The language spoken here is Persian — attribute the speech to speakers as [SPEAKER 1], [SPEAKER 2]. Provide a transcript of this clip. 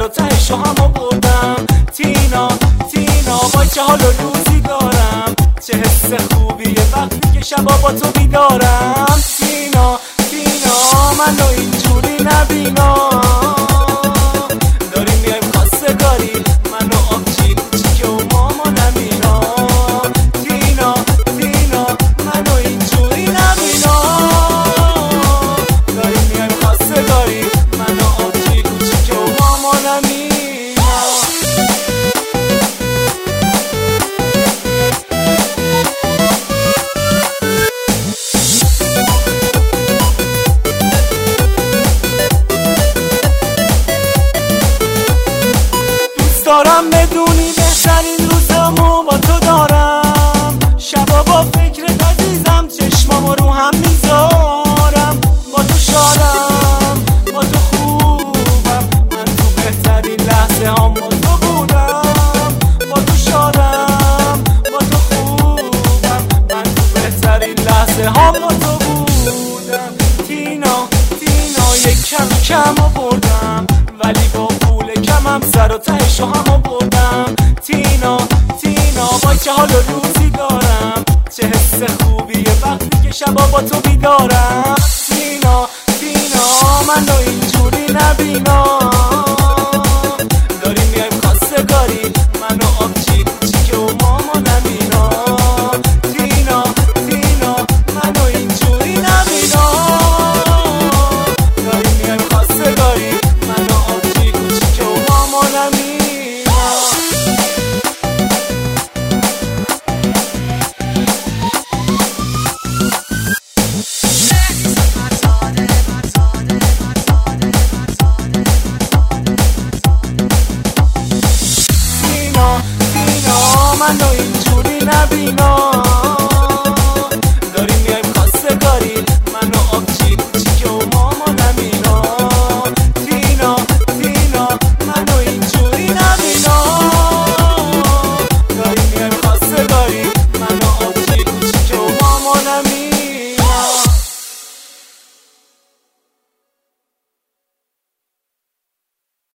[SPEAKER 1] تهشو هم بردم. تینا وای چه حال و روزی دارم، چه حس خوبیه وقتی که شبا با تو بیدارم. تینا منو اینجوری نبینا، داری میایم خواستگاری منو آبجی کوچیکه و مامانم اینا. تینا منو اینجوری نبینا، داری میایم خواستگاری منو آبجی کوچیکه و مامانم اینا. دارم بدونی بهترین روزامو با تو دارم، شبا با فکرت عزیزم چشمامو رو هم میذارم. با تو شادم، با تو خوبم، من تو بهترین لحظه هم با تو بودم. با تو شادم، با تو خوبم، من تو بهترین لحظه هم با تو بودم. تینا یک کم آوردم، ولی با پول کمم سر و تهشو هم بردم. تینا وای چه حال و روزی دارم، چه حس خوبیه وقتی که شبا با تو بیدارم. تینا منو اینجوری نبینا، داری میایم خواستگاری منو آبجی کوچیکه و مامانم اینا. تینا منو اینجوری نبینا، داری میایم خواستگاری منو آبجی کوچیکه و مامانم اینا. منو اینجوری نبینا،